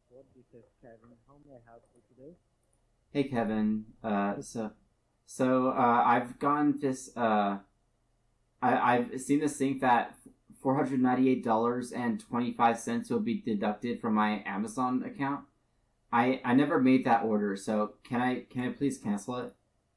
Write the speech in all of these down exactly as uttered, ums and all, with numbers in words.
What this is Kevin. How may I help you today? Hey Kevin. Uh, so so uh, I've gotten this. Uh, I, I've seen this thing that four hundred ninety eight dollars and twenty five cents will be deducted from my Amazon account. I I never made that order, so can I can I please cancel it?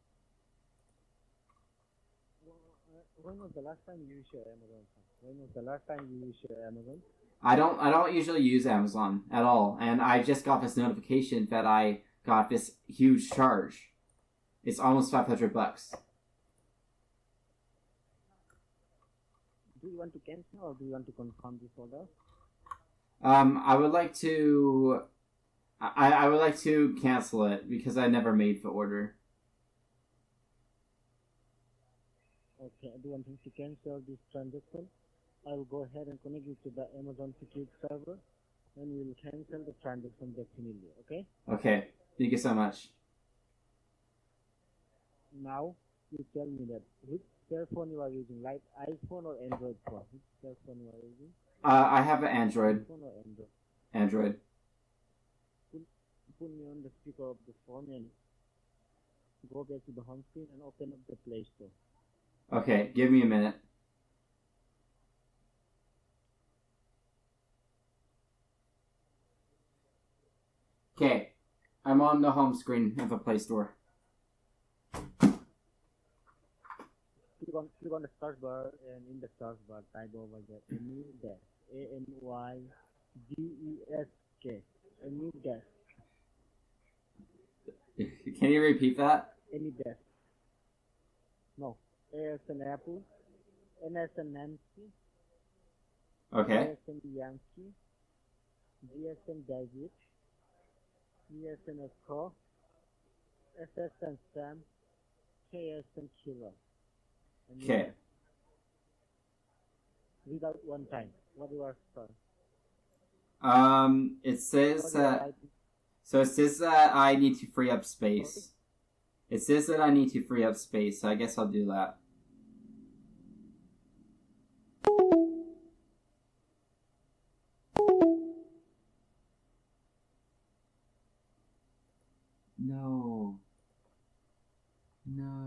Well, uh, when was the last time you used your Amazon? Sir? When was the last time you used your Amazon? I don't I don't usually use Amazon at all, and I just got this notification that I got this huge charge. It's almost five hundred bucks. Do you want to cancel or do you want to confirm this order? Um, I would like to I, I would like to cancel it because I never made the order. Okay, do you want to cancel this transaction? I will go ahead and connect you to the Amazon Security server and we will cancel the transaction definitely. Okay? Okay, thank you so much. Now you tell me that which cell phone you are using, like iPhone or Android phone? Which cell phone you are using? Uh, I have an Android. iPhone or Android? Android. Put, put me on the speaker of the phone and go back to the home screen and open up the Play Store. Okay, give me a minute. Okay, I'm on the home screen of the Play Store. Click on, click on the search bar and in the search bar type over there AnyDesk. A N Y D E S K. AnyDesk. Can you repeat that? AnyDesk. No. A as an apple. N as an Nancy. A Okay. as in Yankee. D as in David. E as in Echo. S as in Sam. K as in Kilo. Okay. Read out one time. What you are saying? Um, it says What you are that. writing? So it says that I need to free up space. It says that I need to free up space, so I guess I'll do that. No. No.